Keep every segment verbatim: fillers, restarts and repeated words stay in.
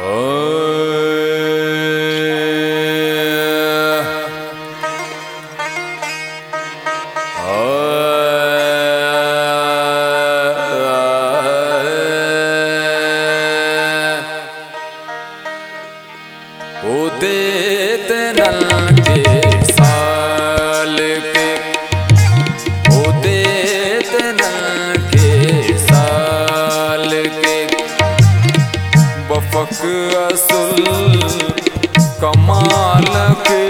असुल कमाल के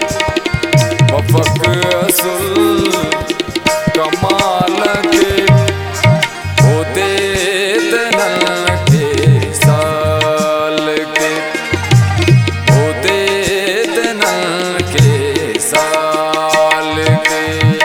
वफक असुल कमाल के होते तनल के साल के होते तनल के साल के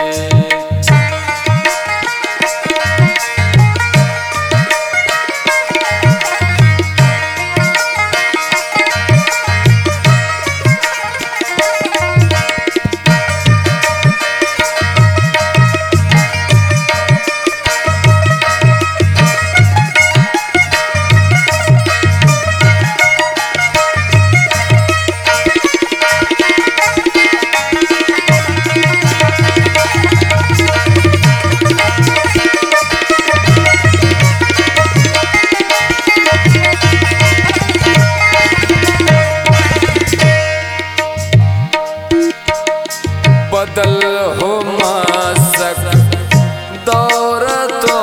बदल हो मासक दौर तो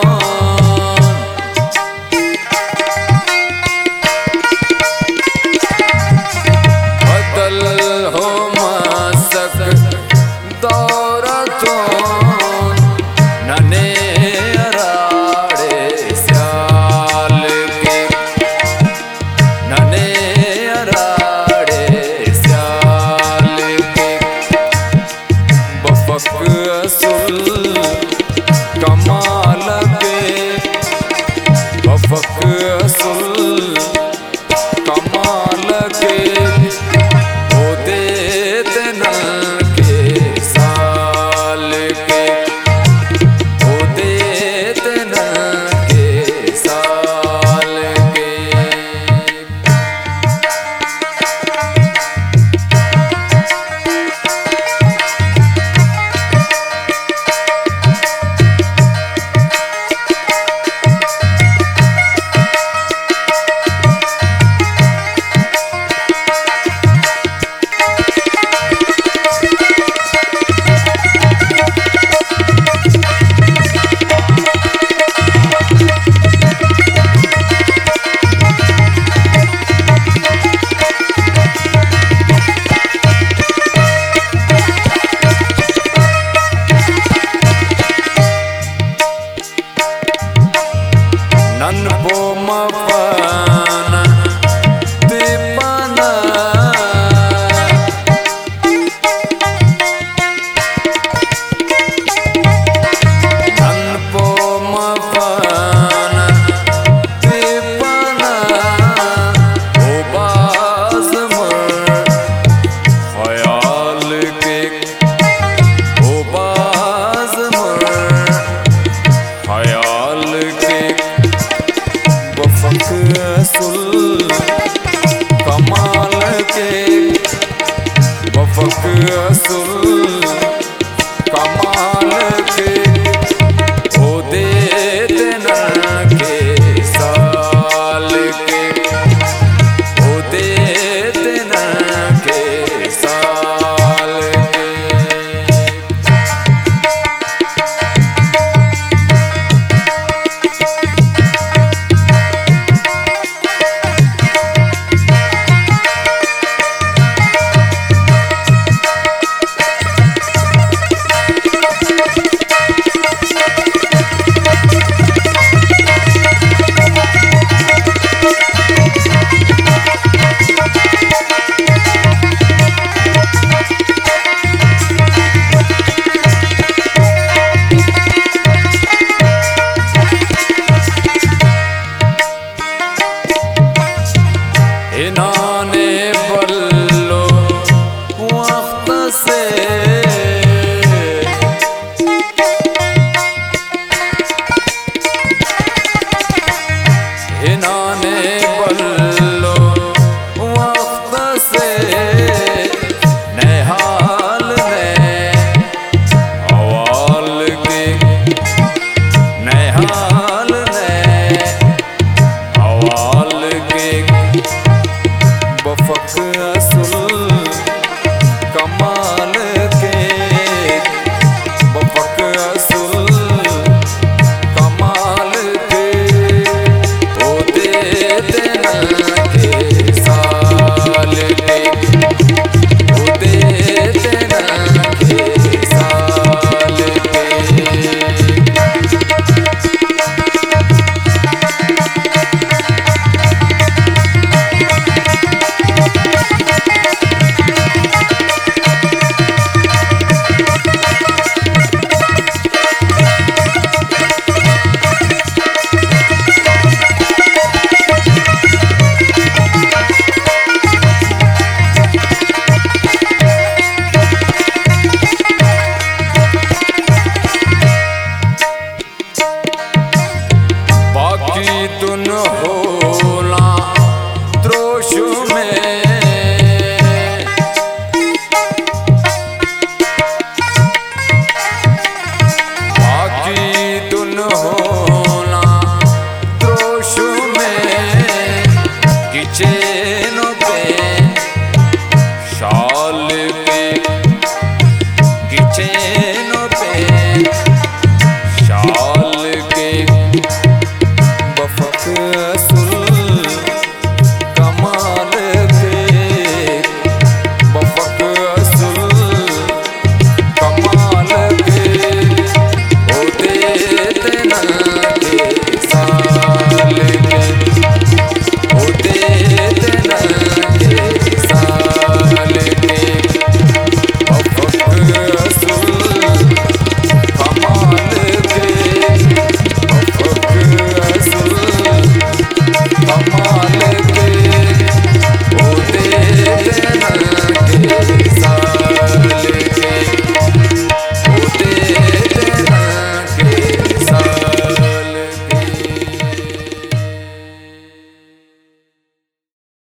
बदल हो मासक दौर तो नने अराड़े स्याल के नने अराड़े स्याल के वफक असुल कमाल के वफक असुल कमाल के होते तनल के साल के होते तनल के साल के नन पो मफाना दीपाना नन पो मफाना दीपाना ओ बाज मर ख्याल के ओ बाज मर ख्याल के वफक असुल कमाल के वफक असुल कमाल के होते तनल के साल के होते तनल के साल के इन्होंने बल्लो वक्त से इन्होंने बल्लो पीछे